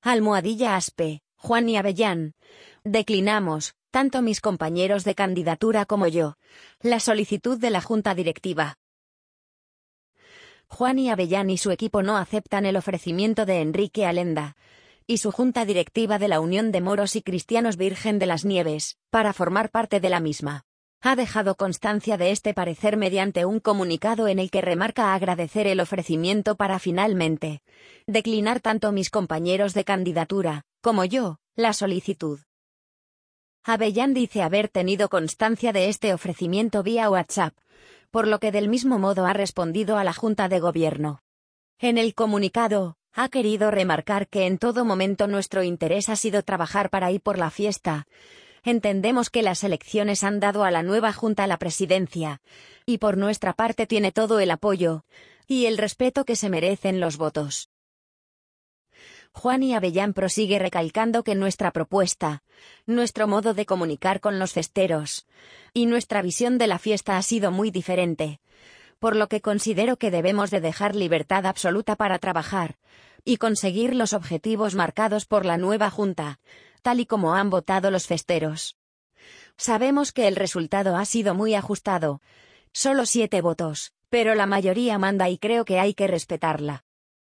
Aspe, Juan y Avellán. Declinamos, tanto mis compañeros de candidatura como yo, la solicitud de la Junta Directiva. Juan y Avellán y su equipo no aceptan el ofrecimiento de Enrique Alenda y su Junta Directiva de la Unión de Moros y Cristianos Virgen de las Nieves, para formar parte de la misma. Ha dejado constancia de este parecer mediante un comunicado en el que remarca agradecer el ofrecimiento para finalmente declinar tanto mis compañeros de candidatura, como yo, la solicitud. Avellán dice haber tenido constancia de este ofrecimiento vía WhatsApp, por lo que del mismo modo ha respondido a la Junta de Gobierno. En el comunicado, ha querido remarcar que en todo momento nuestro interés ha sido trabajar para y por la fiesta. Entendemos que las elecciones han dado a la nueva Junta la presidencia, y por nuestra parte tiene todo el apoyo y el respeto que se merecen los votos. Juan y Avellán prosigue recalcando que nuestra propuesta, nuestro modo de comunicar con los festeros y nuestra visión de la fiesta ha sido muy diferente, por lo que considero que debemos de dejar libertad absoluta para trabajar y conseguir los objetivos marcados por la nueva Junta, tal y como han votado los festeros. Sabemos que el resultado ha sido muy ajustado, solo 7 votos, pero la mayoría manda y creo que hay que respetarla.